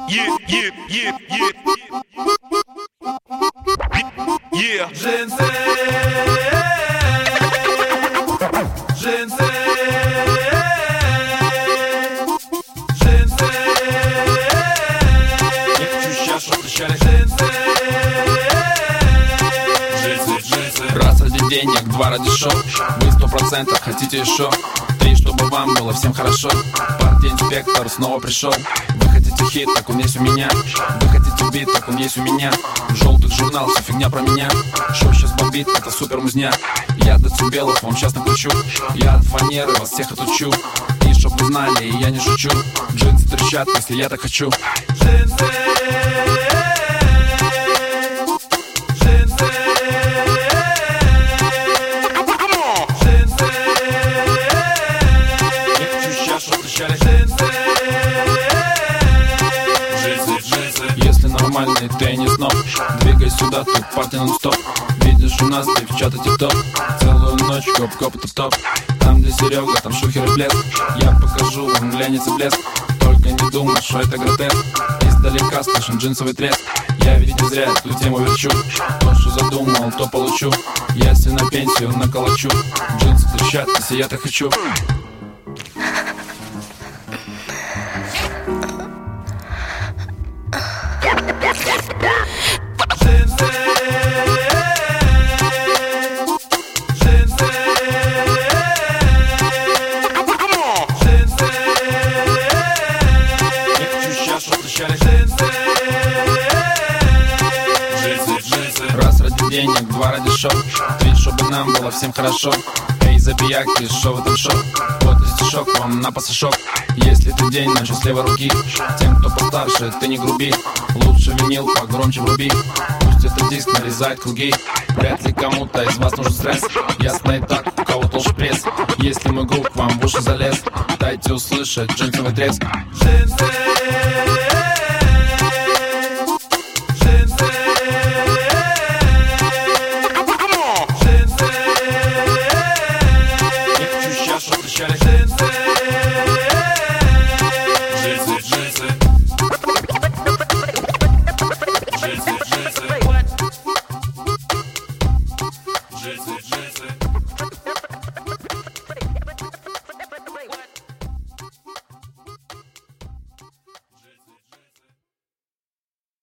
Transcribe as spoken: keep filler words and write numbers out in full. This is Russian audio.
Yeah, yeah, yeah, yeah. Yeah. Джинсы, джинсы, джинсы. Я хочу сейчас, чтобы встречались Джинсы, джинсы, джинсы. Раз ради денег, два ради шоу. Вы сто процентов хотите еще. Три, чтобы вам было всем хорошо. Партия-инспектор снова пришел. Вы хотите хит, так он есть у меня. Вы хотите бит, так он есть у меня. Желтых журнал, все фигня про меня. Шоу сейчас бомбит, это супер музня. Я децибелов вам сейчас накручу. Я от фанеры вас всех отучу. И чтоб вы знали, и я не шучу. Джинсы трещат, если я так хочу. джинсы, джинсы, джинсы, Я хочу сейчас, чтобы встречались джинсы. джинсы, джинсы. Если нормальный теннис, но двигай сюда, тут парти нон-стоп. Видишь, у нас девчата тип-топ. Целую ночь, коп-коп и топ-топ. Там, где Серега, там шухер и блеск. Я покажу вам глянец и блеск. Только не думай, что это гротеск. Издалека слышен джинсовый треск. Я ведь не зря эту тему верчу. То, что задумал, то получу. Если на пенсию наколочу. Джинсы трещат, если я так хочу. Джинсы, джинсы, джинсы, Я хочу сейчас, чтобы встречались джинсы, джинсы, джинсы. Раз ради денег, два ради шоу. Три, чтобы нам было всем хорошо. Эй, забияки, шо в этом шоу? Вот и стишок вам на пасашок. Если ты день начал с левой руки, тем, кто постарше, ты не груби. Лучше винил, погромче вруби. Пусть этот диск нарезает круги. Вряд ли кому-то из вас нужен стресс. Ясно и так, у кого толще пресс. Если мой груб к вам в уши залез, дайте услышать джинсовый треск. джинсы.